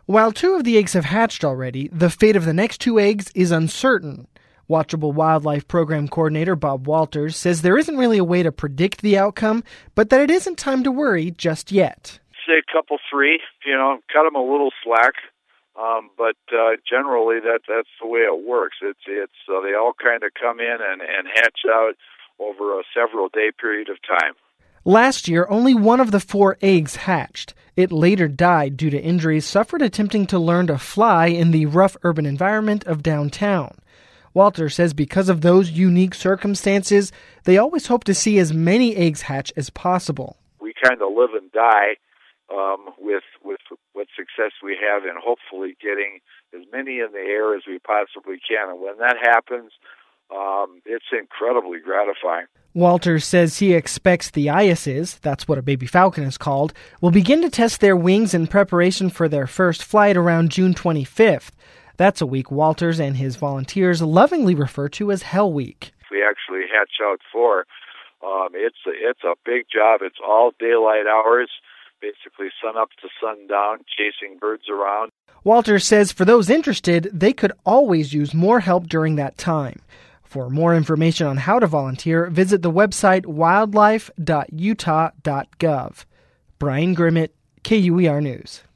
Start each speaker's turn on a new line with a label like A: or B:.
A: While 2 of the eggs have hatched already, the fate of the next 2 eggs is uncertain. Watchable Wildlife Program Coordinator Bob Walters says there isn't really a way to predict the outcome, but that it isn't time to worry just yet.
B: Say a couple 3, cut them a little slack, but generally that's the way it works. It's they all kind of come in and hatch out over a several-day period of time.
A: Last year, only 1 of the 4 eggs hatched. It later died due to injuries suffered attempting to learn to fly in the rough urban environment of downtown. Walter says because of those unique circumstances, they always hope to see as many eggs hatch as possible.
B: We kind of live and die with what success we have in hopefully getting as many in the air as we possibly can. And when that happens, it's incredibly gratifying.
A: Walter says he expects the Eyises, that's what a baby falcon is called, will begin to test their wings in preparation for their first flight around June 25th. That's a week Walters and his volunteers lovingly refer to as Hell Week.
B: We actually hatch out 4. It's a big job. It's all daylight hours, basically sun up to sundown, chasing birds around.
A: Walters says for those interested, they could always use more help during that time. For more information on how to volunteer, visit the website wildlife.utah.gov. Brian Grimmett, KUER News.